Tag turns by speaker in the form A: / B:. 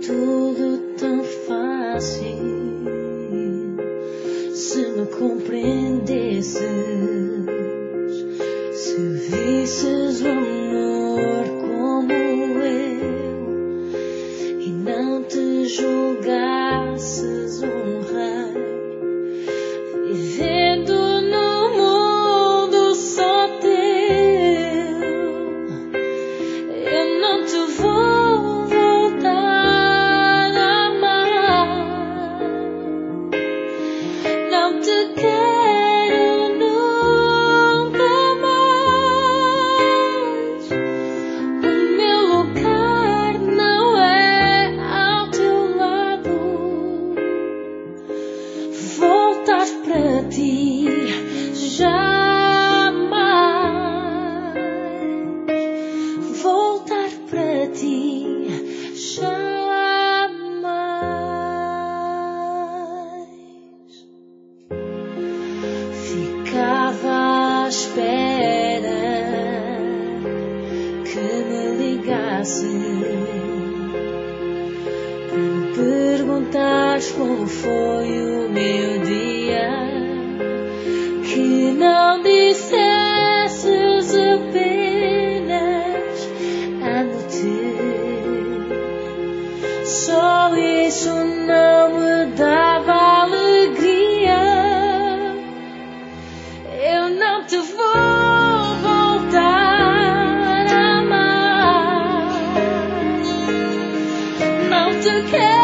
A: tudo tão fácil se me compreendesses, se visses o amor como eu e não te julgasses um rei, vivendo no mundo só teu. Eu não te vou voltar a amar, não te quero nunca mais. O meu lugar não é ao teu lado. Voltar para ti jamais. Voltar para ti jamais. Ficava à espera que me ligasses para me perguntares como foi o meu dia, que não dissesses apenas amo-te. Só isso não me dava alegria. Eu não te vou voltar a amar, não te quero